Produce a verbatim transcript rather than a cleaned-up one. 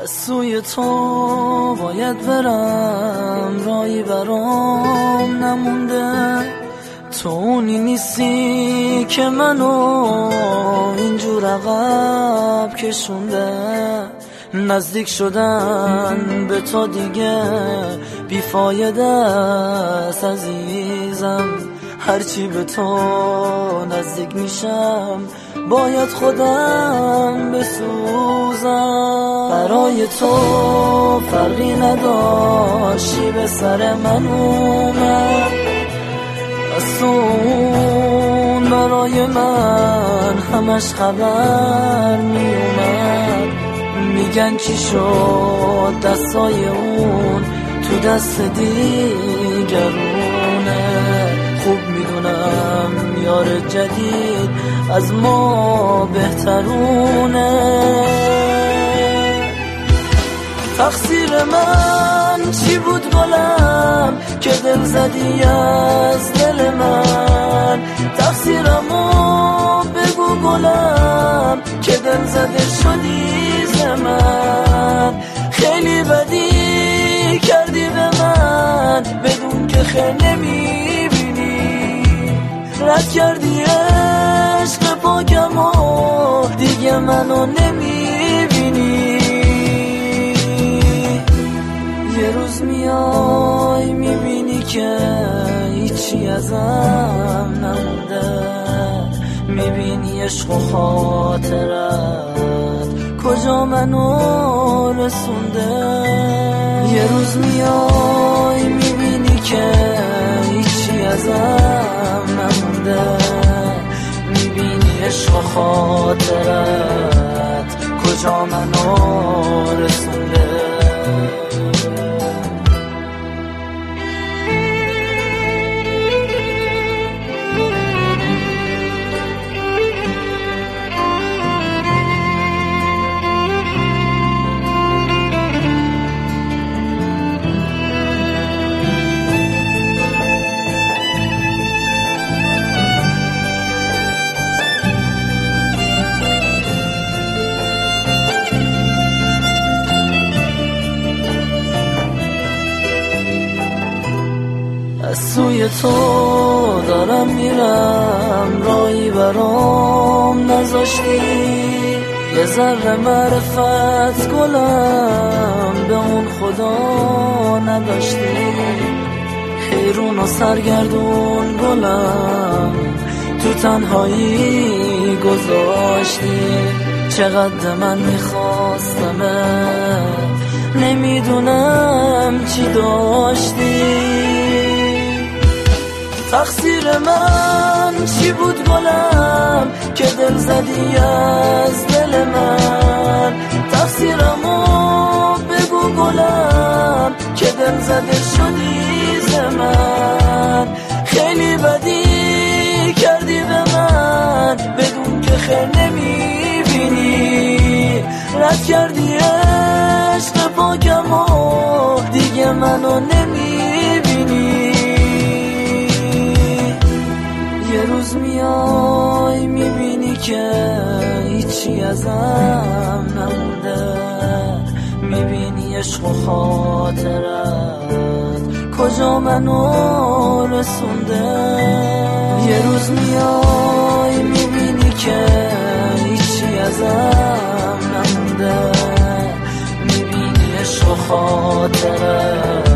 از سوی تو باید برم، رایی برام نمونده. تو اونی نیستی که منو اینجور عقب کشونده. نزدیک شدن به تو دیگه بیفایده است عزیزم. هرچی به تو نزدیک میشم باید خودم بسوزم. برای تو فرقی نداشتی به سر من اومد. از تو برای من همش خبر میومد. میگن چی شد دستای اون تو دست دیگرونه. خوب میدونم یار جدید از ما بهترونه. تقصیر من چی بود گلم که دل زدی از دل من؟ تقصیرمو بگو گلم که دل زده شدی ز من. خیلی بدی کردی به من بدون که خیر نمیبینی. رد کردی عشق پاکمو دیگه منو نمیبینی. یه روز میای میبینی که هیچی ازم نمونده. میبینی عشق و خاطرت کجا منو رسونده. یه روز میای میبینی که هیچی ازم نمونده. میبینی عشق و خاطرت کجا منو رسونده. از سوی تو دارم میرم، رایی برام نذاشتی. یه ذره معرفت گلم به اون خدا نداشتی. حیرون و سرگردون گلم تو تنهایی گذاشتی. چقدر من میخواستمه نمیدونم چی داشتی. تقصیر من چی بود گلم که دل زدی از دل من؟ تقصیرمو بگو گلم که دل زده شدی ز من. خیلی بدی کردی به من بدون که خیر نمیبینی. رد کردی عشق پاکمو دیگه منو نمیبینی. یه روز میای میبینی که هیچی ازم نمونده. میبینی عشق و خاطرت کجا منو رسونده. یه روز میای میبینی که هیچی ازم نمونده. میبینی عشق و خاطرت